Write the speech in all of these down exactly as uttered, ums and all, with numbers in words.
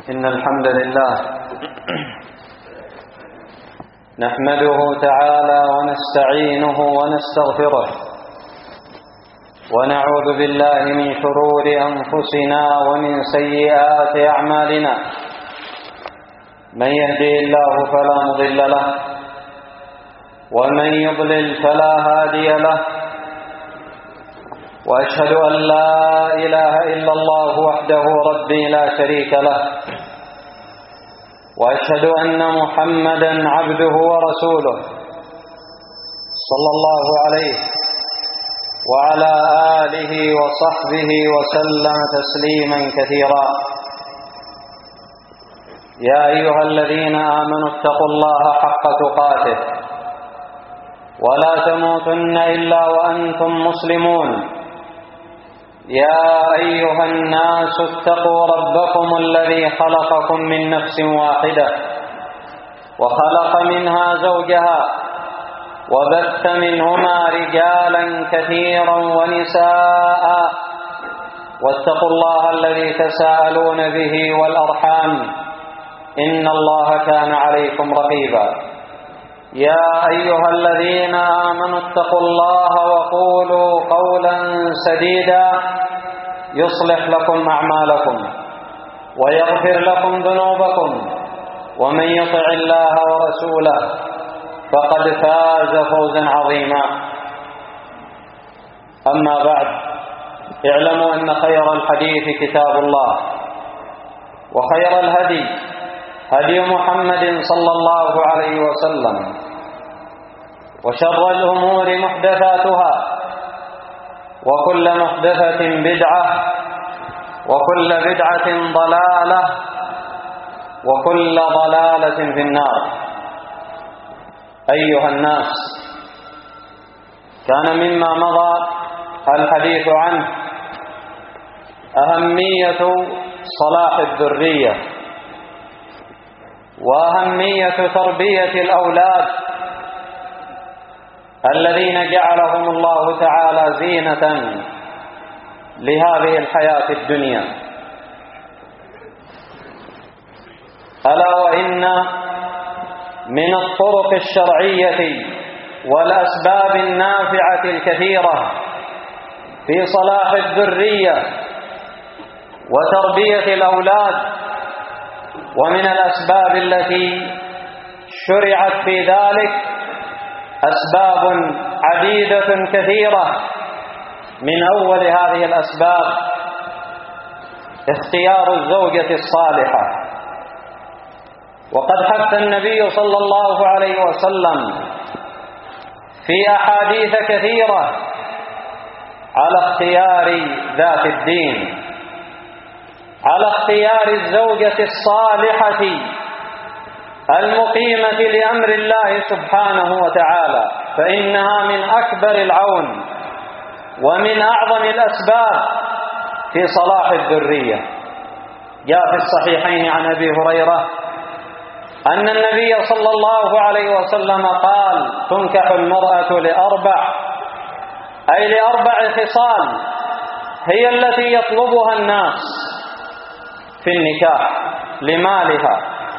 إن الحمد لله نحمده تعالى ونستعينه ونستغفره ونعوذ بالله من شرور أنفسنا ومن سيئات أعمالنا. من يهده الله فلا مضل له ومن يضلل فلا هادي له، وأشهد أن لا إله إلا الله وحده ربي لا شريك له، وأشهد أن محمدا عبده ورسوله صلى الله عليه وعلى آله وصحبه وسلم تسليما كثيرا. يا أيها الذين آمنوا اتقوا الله حق تقاته ولا تموتن إلا وأنتم مسلمون. يا أيها الناس اتقوا ربكم الذي خلقكم من نفس واحدة وخلق منها زوجها وبث منهما رجالا كثيرا ونساء، واتقوا الله الذي تساءلون به والأرحام إن الله كان عليكم رقيبا. يا أيها الذين آمنوا اتقوا الله وقولوا قولا سديدا يصلح لكم أعمالكم ويغفر لكم ذنوبكم، ومن يطع الله ورسوله فقد فاز فوزا عظيما. أما بعد، اعلموا أن خير الحديث كتاب الله، وخير الهدي هدي محمد صلى الله عليه وسلم، وشر الأمور محدثاتها، وكل محدثة بدعة، وكل بدعة ضلالة، وكل ضلالة في النار. أيها الناس، كان مما مضى الحديث عنه أهمية صلاح الذرية وأهمية تربية الأولاد الذين جعلهم الله تعالى زينة لهذه الحياة الدنيا. ألا وإن من الطرق الشرعية والأسباب النافعة الكثيرة في صلاح الذرية وتربية الأولاد، ومن الأسباب التي شرعت في ذلك أسباب عديدة كثيرة. من أول هذه الأسباب اختيار الزوجة الصالحة، وقد حث النبي صلى الله عليه وسلم في أحاديث كثيرة على اختيار ذات الدين، على اختيار الزوجة الصالحة المقيمة لأمر الله سبحانه وتعالى، فإنها من أكبر العون ومن أعظم الأسباب في صلاح الذرية. جاء في الصحيحين عن أبي هريرة أن النبي صلى الله عليه وسلم قال: تنكح المرأة لأربع، أي لأربع خصال هي التي يطلبها الناس في النكاح: لمالها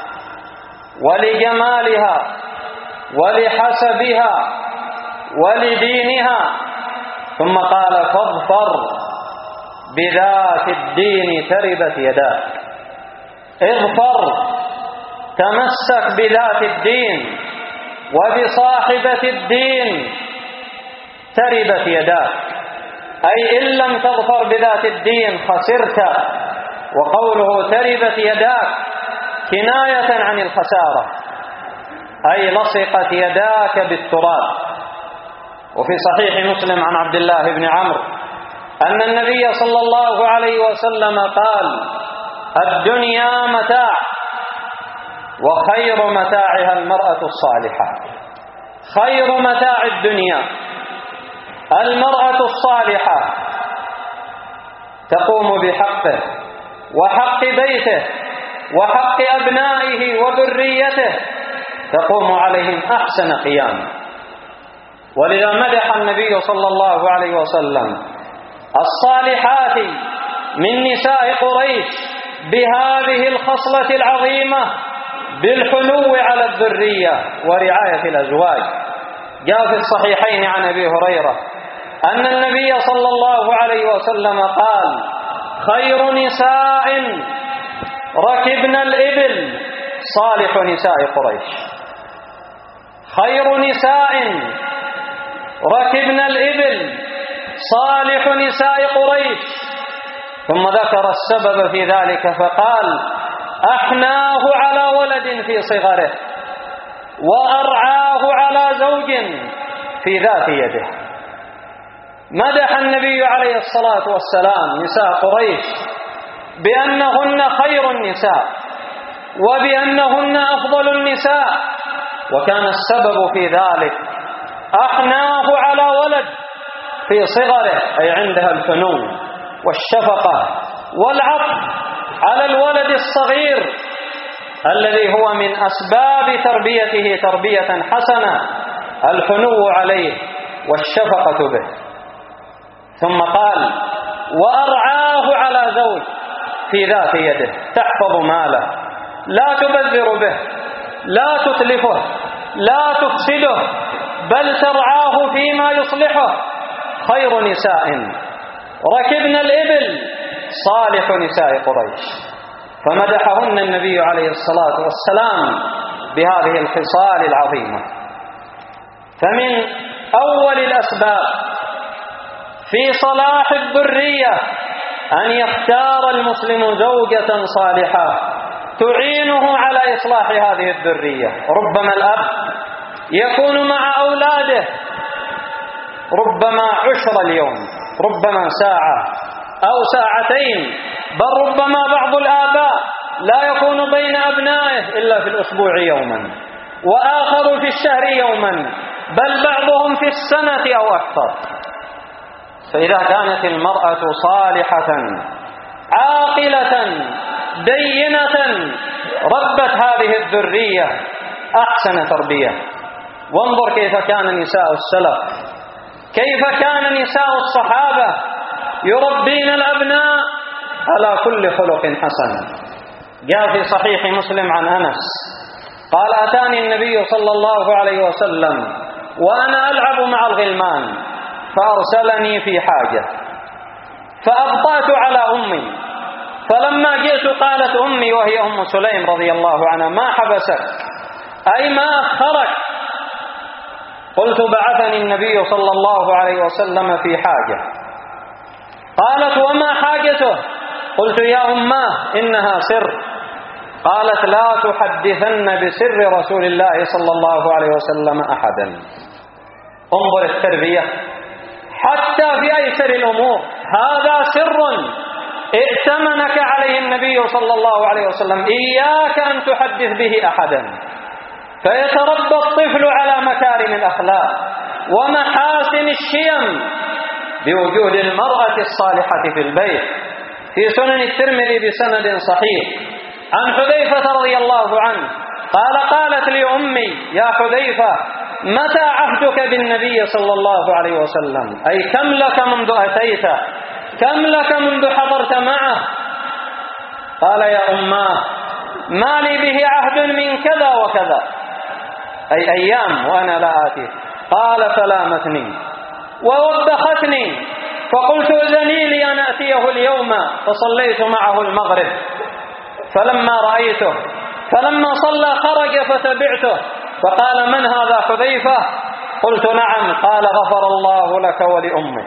ولجمالها ولحسبها ولدينها. ثم قال: فاظفر بذات الدين تربت يداك. اظفر، تمسك بذات الدين وبصاحبة الدين تربت يداك، أي إن لم تظفر بذات الدين خسرت. وقوله تربت يداك كناية عن الخسارة، أي لصقت يداك بالتراب. وفي صحيح مسلم عن عبد الله بن عمرو أن النبي صلى الله عليه وسلم قال: الدنيا متاع، وخير متاعها المرأة الصالحة. خير متاع الدنيا المرأة الصالحة، تقوم بحقه وحق بيته وحق أبنائه وذريته، تقوم عليهم أحسن قيام. ولذا مدح النبي صلى الله عليه وسلم الصالحات من نساء قريش بهذه الخصلة العظيمة بالحنو على الذرية ورعاية الأزواج. جاء في الصحيحين عن أبي هريرة أن النبي صلى الله عليه وسلم قال: خير نساء ركبن الإبل صالح نساء قريش. خير نساء ركبن الإبل صالح نساء قريش. ثم ذكر السبب في ذلك فقال: أحناه على ولد في صغره وأرعاه على زوج في ذات يده. مدح النبي عليه الصلاة والسلام نساء قريش بأنهن خير النساء وبأنهن أفضل النساء، وكان السبب في ذلك أحناه على ولد في صغره، أي عندها الحنو والشفقة والعطف على الولد الصغير الذي هو من أسباب تربيته تربية حسنة، الحنو عليه والشفقة به. ثم قال: وأرعاه على زوج في ذات يده، تحفظ ماله، لا تبذر به، لا تتلفه، لا تفسده، بل ترعاه فيما يصلحه. خير نساء ركبن الإبل صالح نساء قريش. فمدحهن النبي عليه الصلاة والسلام بهذه الخصال العظيمة. فمن أول الأسباب في صلاح الذرية أن يختار المسلم زوجة صالحة تعينه على إصلاح هذه الذرية. ربما الأب يكون مع أولاده ربما عشر اليوم، ربما ساعة أو ساعتين، بل ربما بعض الآباء لا يكون بين أبنائه إلا في الأسبوع يوما، وآخر في الشهر يوما، بل بعضهم في السنة أو أكثر. فإذا كانت المرأة صالحة عاقلة دينة ربت هذه الذرية أحسن تربية. وانظر كيف كان نساء السلف، كيف كان نساء الصحابة يربين الأبناء على كل خلق حسن. جاء في صحيح مسلم عن أنس قال: أتاني النبي صلى الله عليه وسلم وأنا ألعب مع الغلمان فأرسلني في حاجة فأبطأت على أمي، فلما جئت قالت أمي وهي أم سليم رضي الله عنها: ما حبسك، أي ما أخرك؟ قلت: بعثني النبي صلى الله عليه وسلم في حاجة. قالت: وما حاجته؟ قلت: يا أماه إنها سر. قالت: لا تحدثن بسر رسول الله صلى الله عليه وسلم أحدا. انظر التربية حتى في أيسر الأمور، هذا سر ائتمنك عليه النبي صلى الله عليه وسلم، إياك أن تحدث به أحدا. فيتربى الطفل على مكارم الأخلاق ومحاسن الشيم بوجود المرأة الصالحة في البيت. في سنن الترمذي بسند صحيح عن حذيفة رضي الله عنه قال: قالت لي أمي: يا حذيفة، متى عهدك بالنبي صلى الله عليه وسلم؟ أي كم لك منذ أتيت، كم لك منذ حضرت معه؟ قال: يا أماه، ما لي به عهد من كذا وكذا، أي أيام وأنا لا آتي. قال: فلامتني ووبختني، فقلت: إذني لي أن أتيه اليوم، فصليت معه المغرب. فلما رأيته فلما صلى خرج فتبعته، فقال: من هذا حذيفة؟ قلت: نعم. قال: غفر الله لك ولأمك.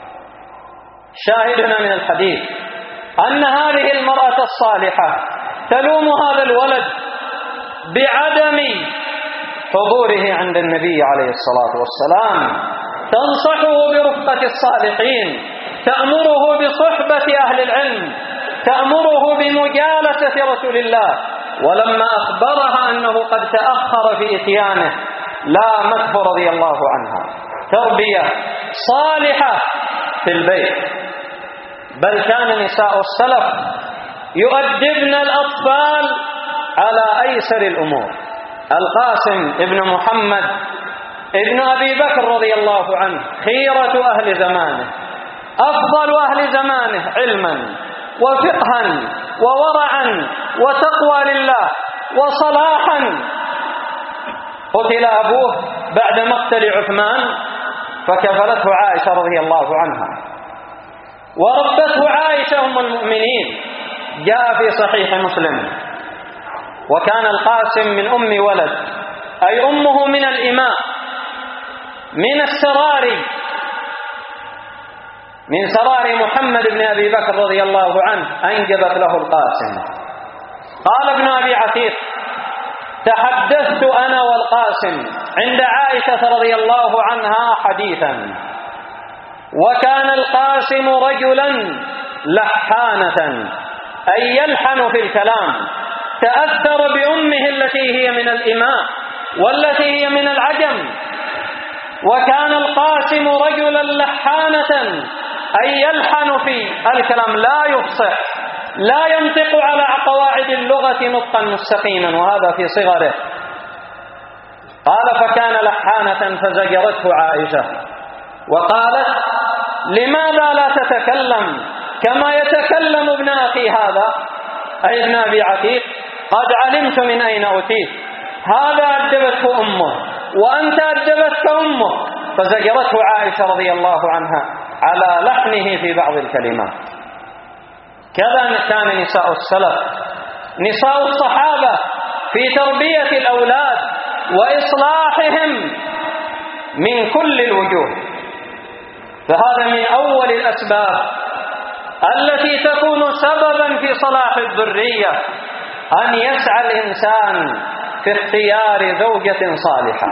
شاهدنا من الحديث أن هذه المرأة الصالحة تلوم هذا الولد بعدم حضوره عند النبي عليه الصلاة والسلام، تنصحه برفقة الصالحين، تأمره بصحبة أهل العلم، تأمره بمجالسة رسول الله. ولما أخبرها أنه قد تأخر في إتيانه لامته رضي الله عنها. تربية صالحة في البيت. بل كان نساء السلف يؤدبن الأطفال على أيسر الأمور. القاسم ابن محمد ابن أبي بكر رضي الله عنه خيرة أهل زمانه، أفضل أهل زمانه علما وفقها وورعا وتقوى لله وصلاحا. قتل أبوه بعد مقتل عثمان فكفلته عائشة رضي الله عنها وربته عائشة أم المؤمنين. جاء في صحيح مسلم: وكان القاسم من أم ولد، أي أمه من الإماء، من السرار، من سرار محمد بن أبي بكر رضي الله عنه، أنجبت له القاسم. قال ابن أبي عتيق: تحدثت أنا والقاسم عند عائشة رضي الله عنها حديثا، وكان القاسم رجلا لحانة، أي يلحن في الكلام، تأثر بأمه التي هي من الإماء والتي هي من العجم. وكان القاسم رجلا لحانة، أي يلحن في الكلام، لا يفصح، لا ينطق على قواعد اللغة نطقا مستقيما، وهذا في صغره. قال: فكان لحانة فزجرته عائشة وقالت: لماذا لا تتكلم كما يتكلم ابن أخي هذا، أي ابن أبي عتيق؟ قد علمت من أين أتيت، هذا أدبته أمه وأنت أدبتك أمه. فزجرته عائشة رضي الله عنها على لحنه في بعض الكلمات. كذا كان نساء السلف، نساء الصحابة، في تربية الأولاد وإصلاحهم من كل الوجوه. فهذا من أول الأسباب التي تكون سببا في صلاح الذرية، أن يسعى الإنسان في اختيار زوجة صالحة.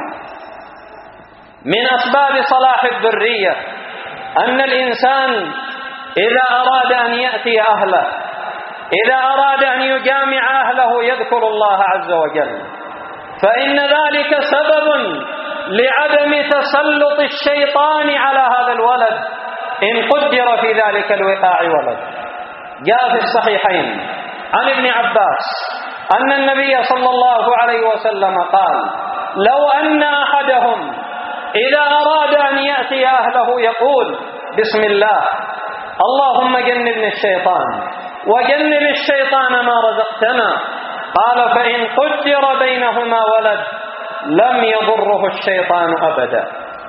من أسباب صلاح الذرية أن الإنسان إذا أراد أن يأتي أهله، إذا أراد أن يجامع أهله، يذكر الله عز وجل، فإن ذلك سبب لعدم تسلط الشيطان على هذا الولد إن قدر في ذلك الوقاع ولد. جاء في الصحيحين عن ابن عباس أن النبي صلى الله عليه وسلم قال: لو أن أحدهم إذا أراد أن يأتي أهله يقول: بسم الله، اللهم جنبني الشيطان وجنب الشيطان ما رزقتنا. قال: فإن قدر بينهما ولد لم يضره الشيطان أبدا.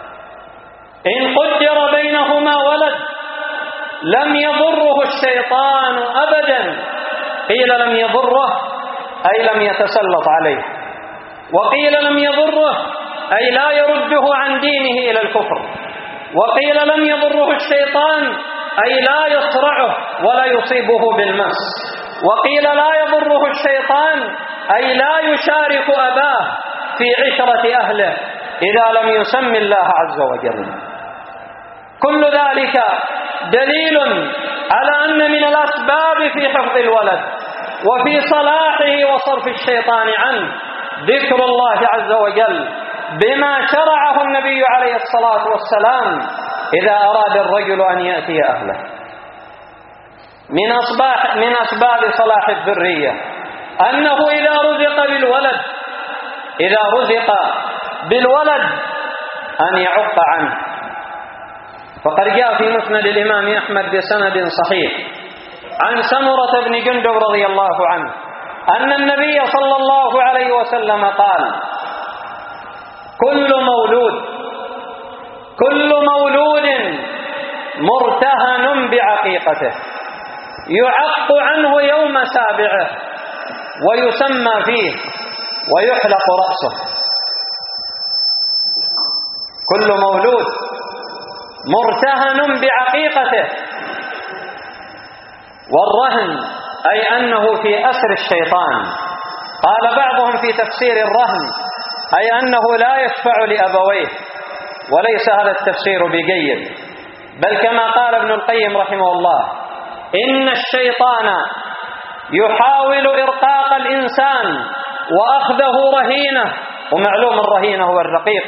إن قدر بينهما ولد لم يضره الشيطان أبدا. قيل لم يضره أي لم يتسلط عليه، وقيل لم يضره أي لا يرده عن دينه إلى الكفر، وقيل لم يضره الشيطان أي لا يصرعه ولا يصيبه بالمس، وقيل لا يضره الشيطان أي لا يشارك أباه في عشرة أهله إذا لم يسم الله عز وجل. كل ذلك دليل على أن من الأسباب في حفظ الولد وفي صلاحه وصرف الشيطان عنه ذكر الله عز وجل بما شرعه النبي عليه الصلاة والسلام إذا أراد الرجل أن يأتي أهله. من أسباب من أسباب صلاح الذرية أنه إذا رزق بالولد إذا رزق بالولد أن يعق عنه. فقد جاء في مسند الإمام أحمد بسند صحيح عن سمرة بن جندب رضي الله عنه أن النبي صلى الله عليه وسلم قال: كل مولود كل مولود مرتهن بعقيقته يعق عنه يوم سابعه ويسمى فيه ويحلق رأسه. كل مولود مرتهن بعقيقته، والرهن أي أنه في أسر الشيطان. قال بعضهم في تفسير الرهن أي أنه لا يشفع لأبويه، وليس هذا التفسير بجيد، بل كما قال ابن القيم رحمه الله: إن الشيطان يحاول إرقاق الإنسان وأخذه رهينه، ومعلوم الرهينة هو الرقيق،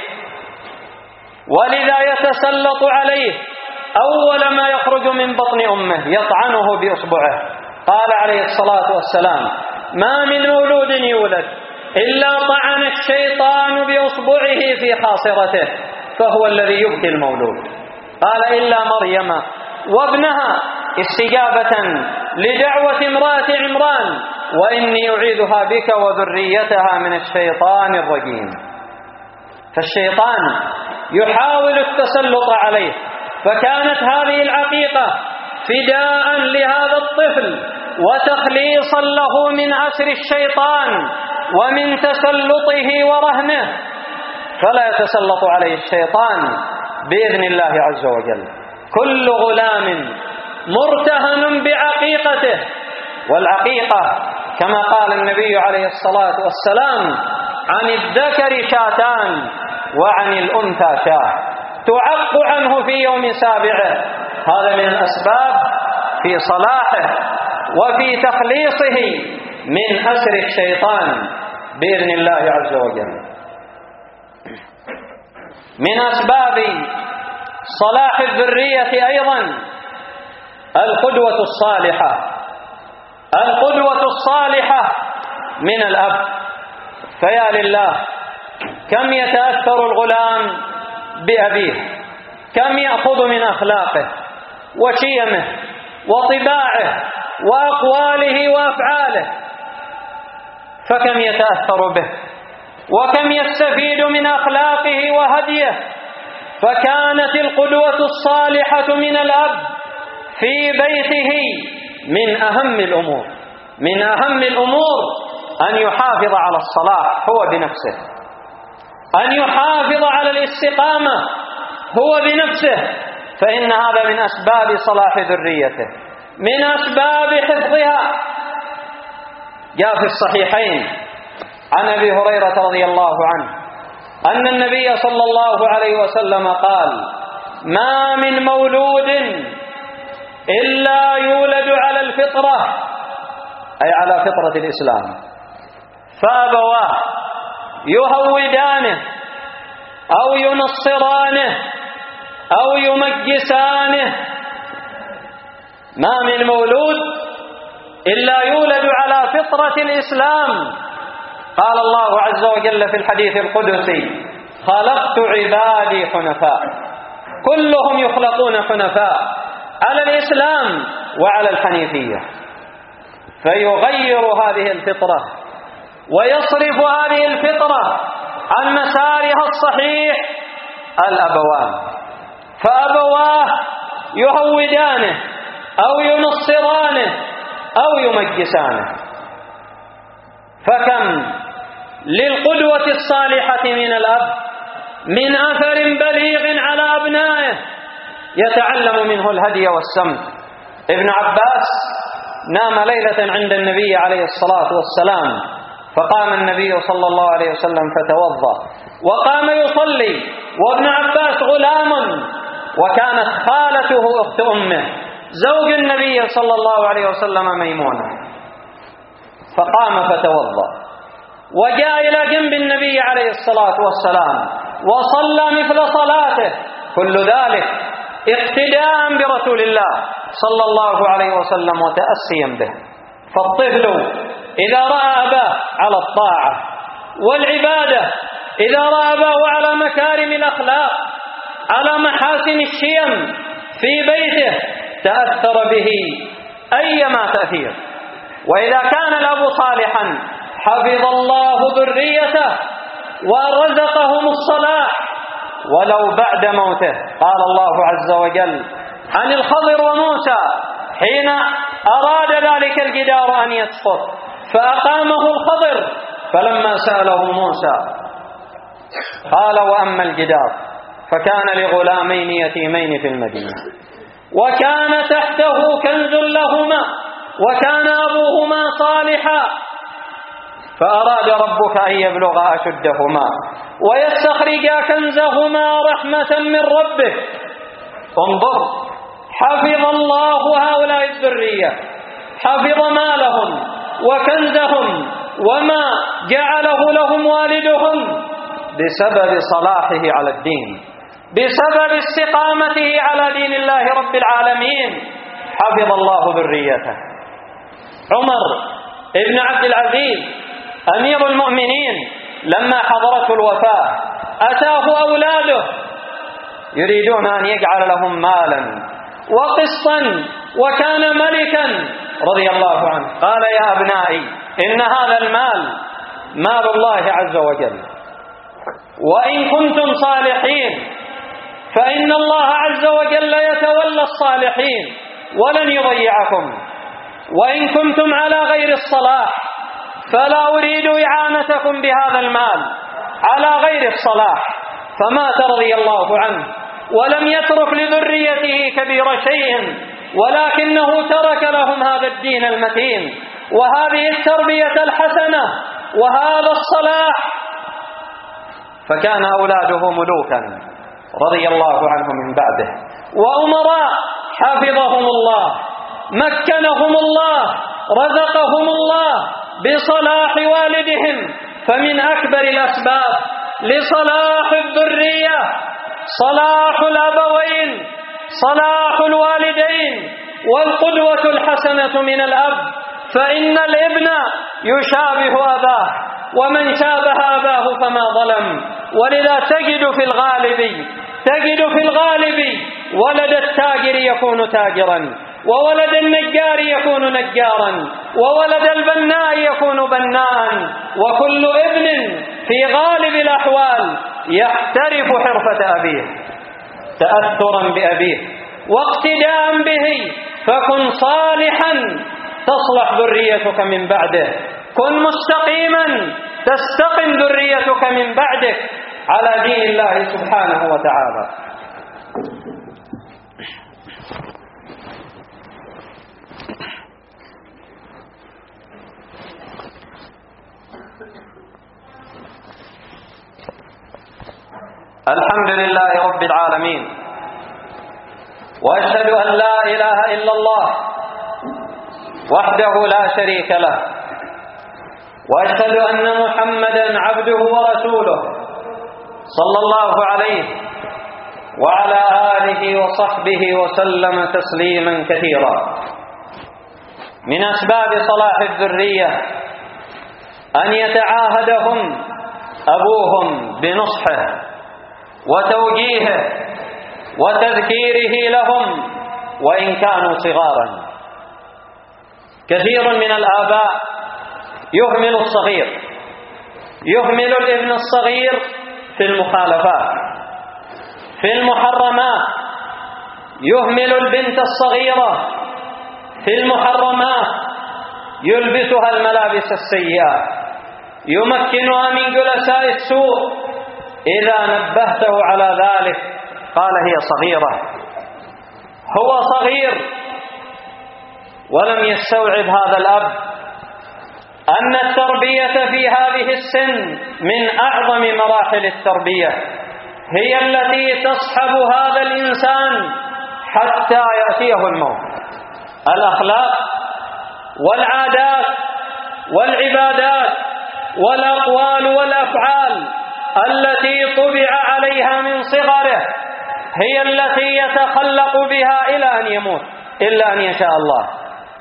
ولذا يتسلط عليه أول ما يخرج من بطن أمه يطعنه بإصبعه. قال عليه الصلاة والسلام: ما من مولود يولد إلا طعن الشيطان بإصبعه في خاصرته فهو الذي يبكي المولود. قال: إلا مريم وابنها استجابة لدعوة امرأة عمران: وإني أعيذها بك وذريتها من الشيطان الرجيم. فالشيطان يحاول التسلط عليه، فكانت هذه العقيقة فداء لهذا الطفل وتخليصا له من أسر الشيطان ومن تسلطه ورهنه، فلا يتسلط عليه الشيطان بإذن الله عز وجل. كل غلام مرتهن بعقيقته، والعقيقة كما قال النبي عليه الصلاة والسلام: عن الذكر شاتان وعن الأنثى شاة، تعق عنه في يوم سابعه. هذا من الأسباب في صلاحه وفي تخليصه من أسر الشيطان بإذن الله عز وجل. من أسباب صلاح الذرية أيضا القدوة الصالحة. القدوة الصالحة من الأب، فيا لله كم يتأثر الغلام بأبيه، كم يأخذ من أخلاقه وشيمه وطباعه وأقواله وأفعاله، فكم يتأثر به وكم يستفيد من أخلاقه وهديه. فكانت القدوة الصالحة من الأب في بيته من أهم الأمور من أهم الأمور أن يحافظ على الصلاح هو بنفسه، أن يحافظ على الاستقامة هو بنفسه، فإن هذا من أسباب صلاح ذريته، من أسباب حفظها. جاء في الصحيحين عن أبي هريرة رضي الله عنه أن النبي صلى الله عليه وسلم قال: ما من مولود إلا يولد على الفطرة، أي على فطرة الإسلام، فأبواه يهودانه أو ينصرانه أو يمجسانه. ما من مولود إلا يولد على فطرة الإسلام. قال الله عز وجل في الحديث القدسي: خلقت عبادي حنفاء. كلهم يخلقون حنفاء على الإسلام وعلى الحنيفية. فيغير هذه الفطرة ويصرف هذه الفطرة عن مسارها الصحيح الأبوان، فأبواه يهودانه أو ينصرانه أو يمجسانه. فكم للقدوة الصالحة من الأب من أثر بليغ على أبنائه يتعلم منه الهدي والسمت. ابن عباس نام ليلة عند النبي عليه الصلاة والسلام، فقام النبي صلى الله عليه وسلم فتوضأ وقام يصلي، وابن عباس غلام، وكانت خالته أخت أمه زوج النبي صلى الله عليه وسلم ميمونة، فقام فتوضأ وجاء إلى جنب النبي عليه الصلاة والسلام وصلى مثل صلاته. كل ذلك اقتداء برسول الله صلى الله عليه وسلم وتأسيا به. فالطفل إذا رأى أباه على الطاعة والعبادة، إذا رأى أباه على مكارم الأخلاق، على محاسن الشيم في بيته، تأثر به أيما تأثير. وإذا كان الأب صالحا حفظ الله ذريته ورزقهم الصلاح ولو بعد موته. قال الله عز وجل عن الخضر وموسى حين أراد ذلك الجدار أن يسقط فأقامه الخضر، فلما سأله موسى قال: وأما الجدار فكان لغلامين يتيمين في المدينة وكان تحته كنز لهما وكان أبوهما صالحا فأراد ربك أن يبلغا أشدهما ويستخرجا كنزهما رحمة من ربك. انظر، حفظ الله هؤلاء الذرية، حفظ مالهم وكنزهم وما جعله لهم والدهم بسبب صلاحه على الدين، بسبب استقامته على دين الله رب العالمين. حفظ الله ذريته. عمر ابن عبد العزيز أمير المؤمنين لما حضرته الوفاة أتاه أولاده يريدون أن يجعل لهم مالا وقسطا، وكان ملكا رضي الله عنه قال يا أبنائي إن هذا المال مال الله عز وجل، وإن كنتم صالحين فإن الله عز وجل يتولى الصالحين ولن يضيعكم، وإن كنتم على غير الصلاح فلا أريد إعانتكم بهذا المال على غير الصلاح. فمات رضي الله عنه ولم يترك لذريته كبير شيء، ولكنه ترك لهم هذا الدين المتين وهذه التربية الحسنة وهذا الصلاح، فكان أولاده ملوكا رضي الله عنهم من بعده، وأمراء حفظهم الله، مكنهم الله، رزقهم الله بصلاح والدهم. فمن أكبر الأسباب لصلاح الذرية صلاح الأبوين، صلاح الوالدين، والقدوة الحسنة من الأب، فإن الابن يشابه أباه، ومن شابه أباه فما ظلم. ولذا تجد في الغالب تجد في الغالب ولد التاجر يكون تاجرا، وولد النجار يكون نجارا، وولد البناء يكون بناء، وكل ابن في غالب الأحوال يحترف حرفة أبيه تأثرا بأبيه واقتداء به. فكن صالحا تصلح ذريتك من بعده، كن مستقيما تستقم ذريتك من بعدك على دين الله سبحانه وتعالى. الحمد لله رب العالمين، وأشهد أن لا إله إلا الله وحده لا شريك له، وأشهد أن محمدا عبده ورسوله صلى الله عليه وعلى آله وصحبه وسلم تسليما كثيرا. من أسباب صلاح الذرية أن يتعاهدهم أبوهم بنصحه وتوجيهه وتذكيره لهم وإن كانوا صغارا. كثير من الآباء يهمل الصغير، يهمل الابن الصغير في المخالفات، في المحرمات، يهمل البنت الصغيرة في المحرمات، يلبسها الملابس السيئة، يمكنها من جلساء السوء. إذا نبهته على ذلك قال هي صغيرة، هو صغير. ولم يستوعب هذا الأب أن التربية في هذه السن من أعظم مراحل التربية، هي التي تصحب هذا الإنسان حتى يأتيه الموت. الأخلاق والعادات والعبادات والأقوال والأفعال التي طبع عليها من صغره هي التي يتخلق بها إلى أن يموت، إلا أن يشاء الله.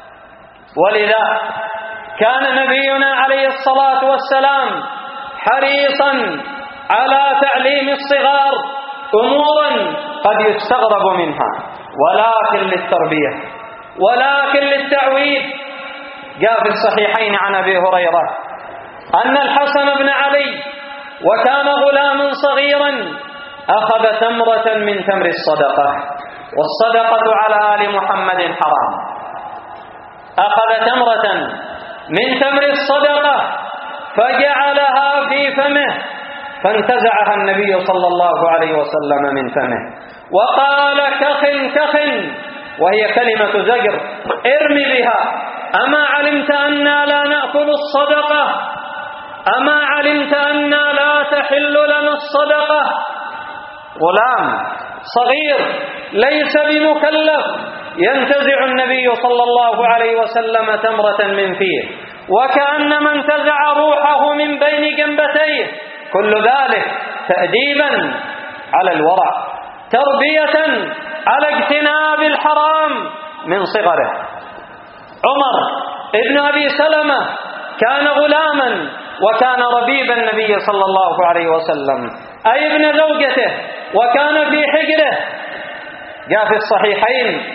ولذا كان نبينا عليه الصلاة والسلام حريصا على تعليم الصغار أمورا قد يستغرب منها، ولكن للتربية ولكن للتعويد. جاء في الصحيحين عن أبي هريرة أن الحسن بن علي وكان غلاما صغيرا أخذ تمرة من تمر الصدقة، والصدقة على آل محمد حرام. أخذ تمرة من تمر الصدقة فجعلها في فمه، فانتزعها النبي صلى الله عليه وسلم من فمه وقال كخ كخ، وهي كلمة زجر، ارمي بها، أما علمت أننا لا نأكل الصدقة؟ أما علمت أننا لا تحل لنا الصدقة؟ غلام صغير ليس بمكلف ينتزع النبي صلى الله عليه وسلم تمرة من فيه، وكأنما انتزع روحه من بين جنبتيه. كل ذلك تأديبا على الورع، تربية على اجتناب الحرام من صغره. عمر ابن أبي سلمة كان غلاما وكان ربيب النبي صلى الله عليه وسلم، أي ابن زوجته، وكان في حجره. جاء في الصحيحين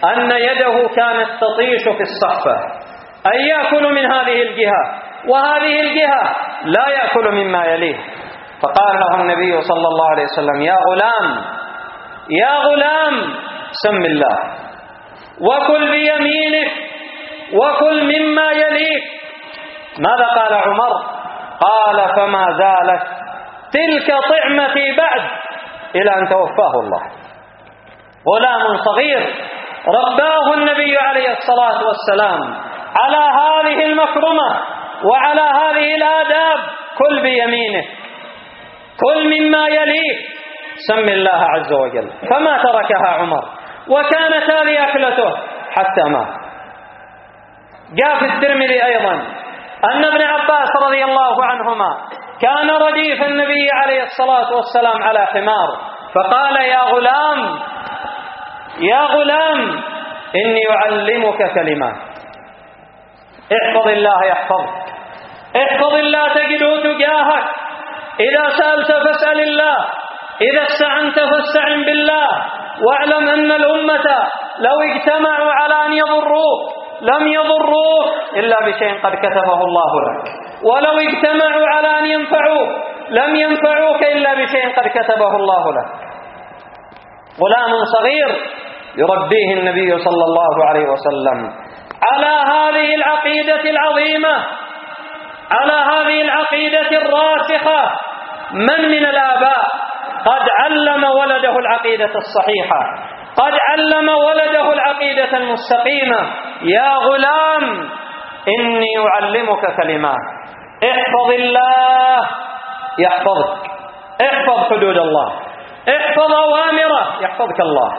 أن يده كانت تطيش في الصحفة، أن يأكل من هذه الجهة وهذه الجهة، لا يأكل مما يليه. فقال له النبي صلى الله عليه وسلم: يا غلام يا غلام سم الله وكل بيمينك وكل مما يليك. ماذا قال عمر؟ قال: فما زالت تلك طعمتي بعد إلى أن توفاه الله. غلام صغير رباه النبي عليه الصلاة والسلام على هذه المكرمة وعلى هذه الآداب: كل بيمينه، كل مما يليك، سم الله عز وجل. فما تركها عمر، وكانت هذه أكلته حتى مات. جاء في الترمذي أيضا أن ابن عباس رضي الله عنهما كان رديف النبي عليه الصلاة والسلام على حمار، فقال: يا غلام يا غلام إني أعلمك كلمات، احفظ الله يحفظك، احفظ الله تجده تجاهك، إذا سألت فاسأل الله، إذا استعنت فاستعن بالله، واعلم أن الأمة لو اجتمعوا على أن يضروك لم يضروك إلا بشيء قد كتبه الله لك، ولو اجتمعوا على أن ينفعوك لم ينفعوك إلا بشيء قد كتبه الله لك. غلام صغير يربيه النبي صلى الله عليه وسلم على هذه العقيدة العظيمة، على هذه العقيدة الراسخة. من من الآباء قد علم ولده العقيدة الصحيحة، قد علم ولده العقيدة المستقيمة: يا غلام إني أعلمك كلمات، احفظ الله يحفظك، احفظ حدود الله، احفظ أوامره يحفظك الله،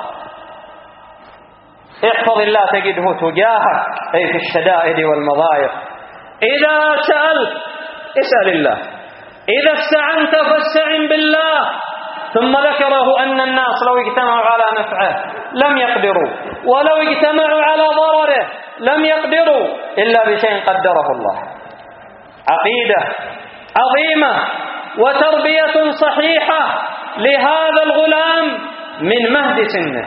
احفظ الله تجده تجاهك، أي في الشدائد والمضايق. إذا سألت اسأل الله، إذا استعنت فاستعن بالله. ثم ذكره أن الناس لو اجتمعوا على نفعه لم يقدروا، ولو اجتمعوا على ضرره لم يقدروا إلا بشيء قدره الله. عقيدة عظيمة وتربية صحيحة لهذا الغلام من مهد سنه.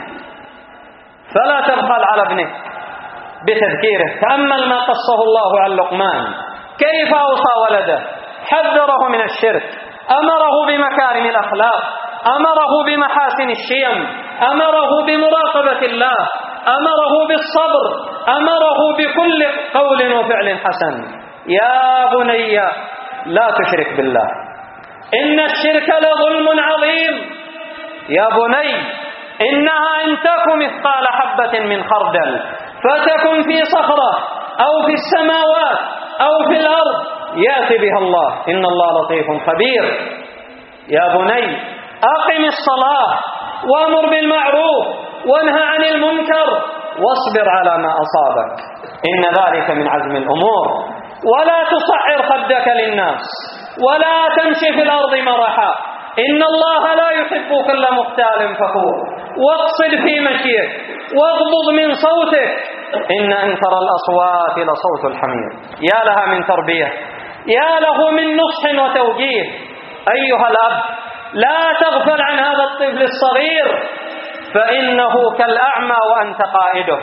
فلا تبخل على ابنك بتذكيره. تأمل ما قصه الله عن لقمان، كيف أوصى ولده، حذره من الشرك، أمره بمكارم الأخلاق، أمره بمحاسن الشيم، أمره بمراقبة الله، أمره بالصبر، أمره بكل قول وفعل حسن. يا بني لا تشرك بالله، إن الشرك لظلم عظيم. يا بني إنها إن تك مثقال حبة من خردل فتكن في صخرة أو في السماوات أو في الأرض يأتي بها الله، إن الله لطيف خبير. يا بني أقم الصلاة وأمر بالمعروف وانهى عن المنكر واصبر على ما أصابك، إن ذلك من عزم الأمور. ولا تصعر خدك للناس ولا تمشي في الأرض مرحا، إن الله لا يحب كل مختال فخور. واقصد في مشيك واغضض من صوتك، إن أنكر الأصوات لصوت الحمير. يا لها من تربية، يا له من نصح وتوجيه. أيها الأب لا تغفل عن هذا الطفل الصغير، فإنه كالأعمى وأنت قائده،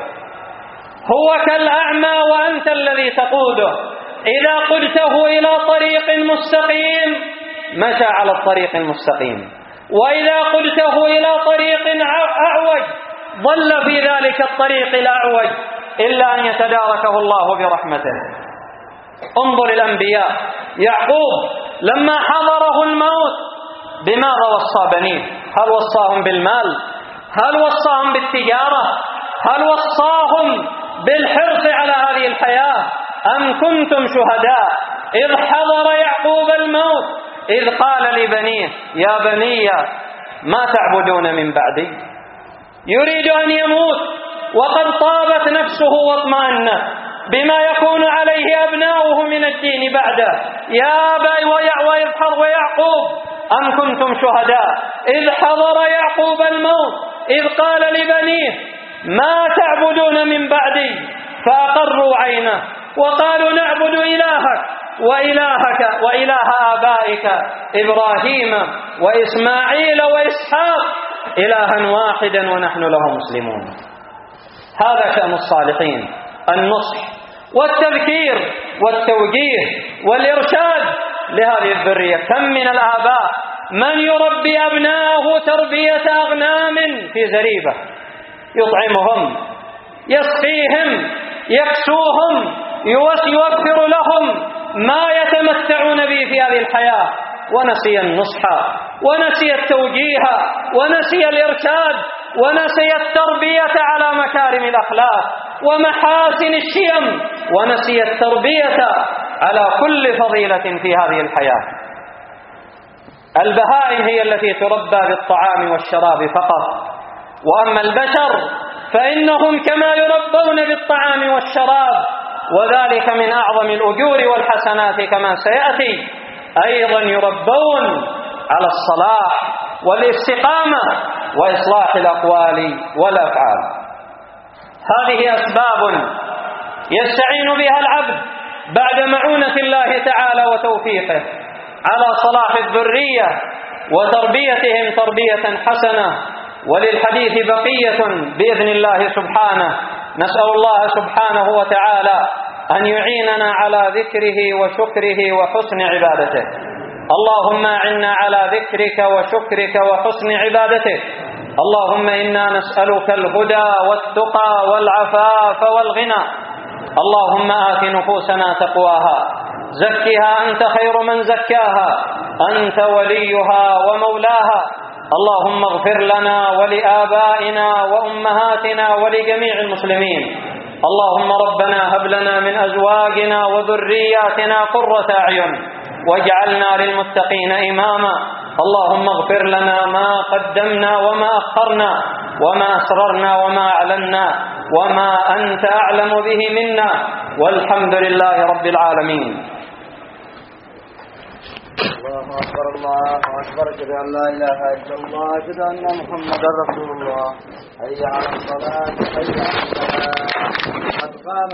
هو كالأعمى وأنت الذي تقوده. إذا قدته إلى طريق مستقيم مشى على الطريق المستقيم، وإذا قدته إلى طريق أعوج ضل في ذلك الطريق الأعوج إلا أن يتداركه الله برحمته. انظر الأنبياء، يعقوب لما حضره الموت بماذا وصى بنيه؟ هل وصاهم بالمال؟ هل وصاهم بالتجارة؟ هل وصاهم بالحرص على هذه الحياة؟ أم كنتم شهداء إذ حضر يعقوب الموت إذ قال لبنيه: يا بني ما تعبدون من بعدي؟ يريد أن يموت وقد طابت نفسه واطمأنت بما يكون عليه أبناؤه من الدين بعده. يا بني وإذ حضر يعقوب أم كنتم شهداء إذ حضر يعقوب الموت إذ قال لبنيه: ما تعبدون من بعدي؟ فأقروا عينه وقالوا: نعبد إلهك وإلهك وإله آبائك إبراهيم وإسماعيل وإسحاق إلها واحدا ونحن له مسلمون. هذا شأن الصالحين، النصح والتذكير والتوجيه والإرشاد لهذه الذرية. كم من الآباء من يربي أبناءه تربية أغنام في زريبة، يطعمهم، يسقيهم، يكسوهم، يوفر لهم ما يتمتعون به في هذه الحياة، ونسي النصح ونسي التوجيه ونسي الإرشاد ونسي التربية على مكارم الأخلاق ومحاسن الشيم، ونسي التربية على كل فضيلة في هذه الحياة. البهائم هي التي تربى بالطعام والشراب فقط، وأما البشر فإنهم كما يربون بالطعام والشراب، وذلك من أعظم الأجور والحسنات كما سيأتي. أيضا يربون على الصلاح والاستقامة وإصلاح الأقوال والأفعال. هذه أسباب يستعين بها العبد بعد معونة الله تعالى وتوفيقه على صلاح الذرية وتربيتهم تربية حسنة، وللحديث بقية بإذن الله سبحانه. نسأل الله سبحانه وتعالى أن يعيننا على ذكره وشكره وحسن عبادته. اللهم أعنا على ذكرك وشكرك وحسن عبادتك. اللهم إنا نسألك الهدى والتقى والعفاف والغنى. اللهم آت نفوسنا تقواها، زكها أنت خير من زكاها، أنت وليها ومولاها. اللهم اغفر لنا ولآبائنا وأمهاتنا ولجميع المسلمين. اللهم ربنا هب لنا من أزواجنا وذرياتنا قرة أعين واجعلنا للمتقين إماما. اللهم اغفر لنا ما قدمنا وما أخرنا وما أسررنا وما أعلنا وما أنت أعلم به منا، والحمد لله رب العالمين. الله أكبر الله أكبر، أشهد أن لا إله إلا الله، أشهد أن محمدا رسول الله. حي على الصلاة، حي على الصلاة، قد قامت